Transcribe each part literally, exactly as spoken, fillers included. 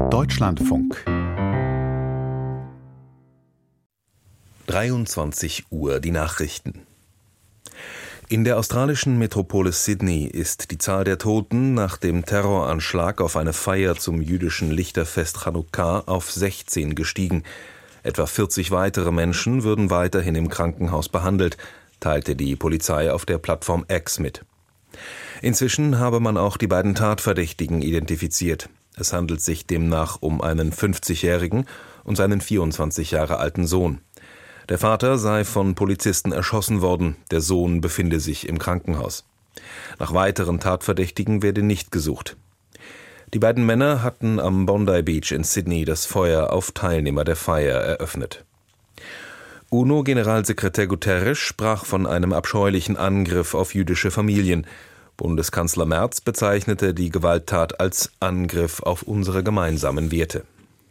Deutschlandfunk. dreiundzwanzig Uhr, die Nachrichten. In der australischen Metropolis Sydney ist die Zahl der Toten nach dem Terroranschlag auf eine Feier zum jüdischen Lichterfest Chanukka auf sechzehn gestiegen. Etwa vierzig weitere Menschen würden weiterhin im Krankenhaus behandelt, teilte die Polizei auf der Plattform X mit. Inzwischen habe man auch die beiden Tatverdächtigen identifiziert. Es handelt sich demnach um einen fünfzigjährigen und seinen vierundzwanzig Jahre alten Sohn. Der Vater sei von Polizisten erschossen worden, der Sohn befinde sich im Krankenhaus. Nach weiteren Tatverdächtigen werde nicht gesucht. Die beiden Männer hatten am Bondi Beach in Sydney das Feuer auf Teilnehmer der Feier eröffnet. UNO-Generalsekretär Guterres sprach von einem abscheulichen Angriff auf jüdische Familien. Bundeskanzler Merz bezeichnete die Gewalttat als Angriff auf unsere gemeinsamen Werte.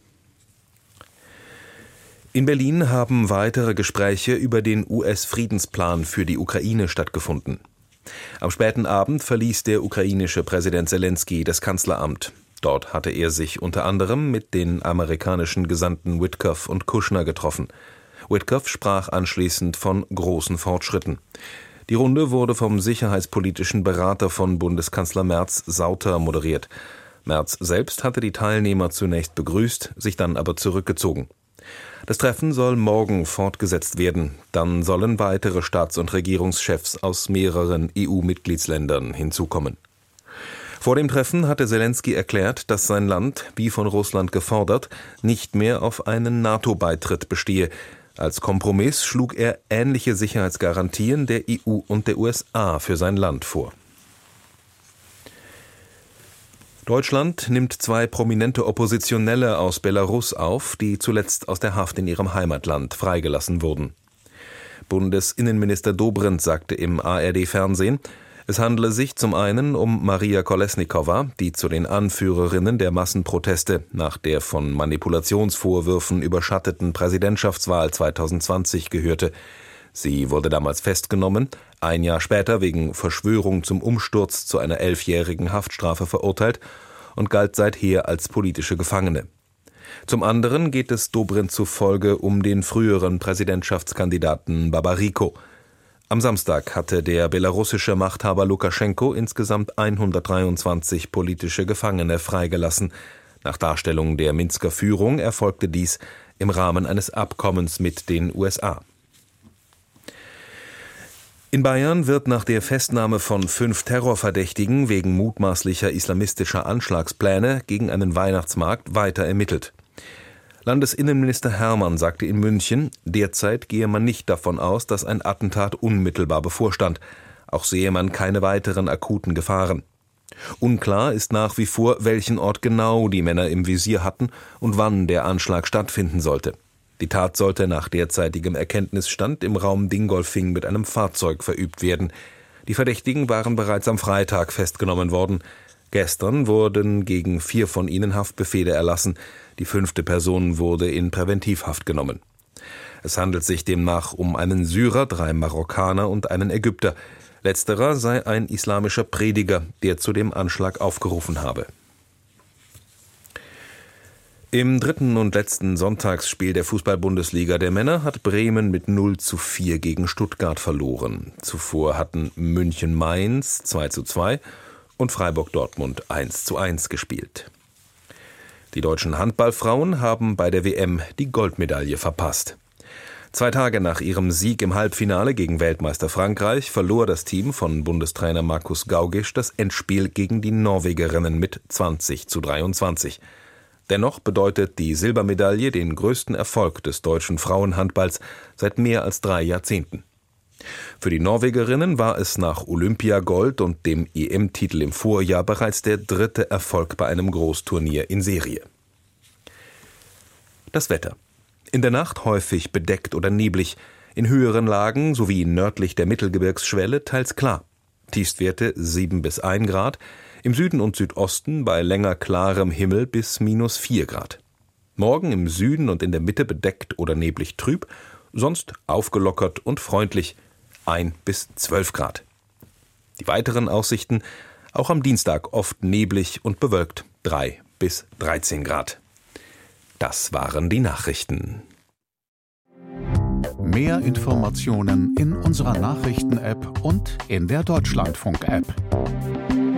In Berlin haben weitere Gespräche über den U S-Friedensplan für die Ukraine stattgefunden. Am späten Abend verließ der ukrainische Präsident Selenskyj das Kanzleramt. Dort hatte er sich unter anderem mit den amerikanischen Gesandten Witkoff und Kushner getroffen. Witkoff sprach anschließend von großen Fortschritten. Die Runde wurde vom sicherheitspolitischen Berater von Bundeskanzler Merz, Sauter, moderiert. Merz selbst hatte die Teilnehmer zunächst begrüßt, sich dann aber zurückgezogen. Das Treffen soll morgen fortgesetzt werden. Dann sollen weitere Staats- und Regierungschefs aus mehreren E U-Mitgliedsländern hinzukommen. Vor dem Treffen hatte Selenskyj erklärt, dass sein Land, wie von Russland gefordert, nicht mehr auf einen NATO-Beitritt bestehe. Als Kompromiss schlug er ähnliche Sicherheitsgarantien der E U und der U S A für sein Land vor. Deutschland nimmt zwei prominente Oppositionelle aus Belarus auf, die zuletzt aus der Haft in ihrem Heimatland freigelassen wurden. Bundesinnenminister Dobrindt sagte im A R D-Fernsehen, es handele sich zum einen um Maria Kolesnikova, die zu den Anführerinnen der Massenproteste nach der von Manipulationsvorwürfen überschatteten Präsidentschaftswahl zweitausendzwanzig gehörte. Sie wurde damals festgenommen, ein Jahr später wegen Verschwörung zum Umsturz zu einer elfjährigen Haftstrafe verurteilt und galt seither als politische Gefangene. Zum anderen geht es Dobrindt zufolge um den früheren Präsidentschaftskandidaten Babariko. Am Samstag hatte der belarussische Machthaber Lukaschenko insgesamt hundertdreiundzwanzig politische Gefangene freigelassen. Nach Darstellung der Minsker Führung erfolgte dies im Rahmen eines Abkommens mit den U S A. In Bayern wird nach der Festnahme von fünf Terrorverdächtigen wegen mutmaßlicher islamistischer Anschlagspläne gegen einen Weihnachtsmarkt weiter ermittelt. Landesinnenminister Herrmann sagte in München, derzeit gehe man nicht davon aus, dass ein Attentat unmittelbar bevorstand. Auch sehe man keine weiteren akuten Gefahren. Unklar ist nach wie vor, welchen Ort genau die Männer im Visier hatten und wann der Anschlag stattfinden sollte. Die Tat sollte nach derzeitigem Erkenntnisstand im Raum Dingolfing mit einem Fahrzeug verübt werden. Die Verdächtigen waren bereits am Freitag festgenommen worden. Gestern wurden gegen vier von ihnen Haftbefehle erlassen. Die fünfte Person wurde in Präventivhaft genommen. Es handelt sich demnach um einen Syrer, drei Marokkaner und einen Ägypter. Letzterer sei ein islamischer Prediger, der zu dem Anschlag aufgerufen habe. Im dritten und letzten Sonntagsspiel der Fußball-Bundesliga der Männer hat Bremen mit null zu vier gegen Stuttgart verloren. Zuvor hatten München-Mainz zwei zu zwei und Freiburg-Dortmund eins zu eins gespielt. Die deutschen Handballfrauen haben bei der W M die Goldmedaille verpasst. Zwei Tage nach ihrem Sieg im Halbfinale gegen Weltmeister Frankreich verlor das Team von Bundestrainer Markus Gaugisch das Endspiel gegen die Norwegerinnen mit zwanzig zu dreiundzwanzig. Dennoch bedeutet die Silbermedaille den größten Erfolg des deutschen Frauenhandballs seit mehr als drei Jahrzehnten. Für die Norwegerinnen war es nach Olympiagold und dem E M-Titel im Vorjahr bereits der dritte Erfolg bei einem Großturnier in Serie. Das Wetter. In der Nacht häufig bedeckt oder neblig, in höheren Lagen sowie nördlich der Mittelgebirgsschwelle teils klar. Tiefstwerte sieben bis ein Grad, im Süden und Südosten bei länger klarem Himmel bis minus vier Grad. Morgen im Süden und in der Mitte bedeckt oder neblig trüb, sonst aufgelockert und freundlich, ein bis zwölf Grad. Die weiteren Aussichten, auch am Dienstag oft neblig und bewölkt, drei bis dreizehn Grad. Das waren die Nachrichten. Mehr Informationen in unserer Nachrichten-App und in der Deutschlandfunk-App.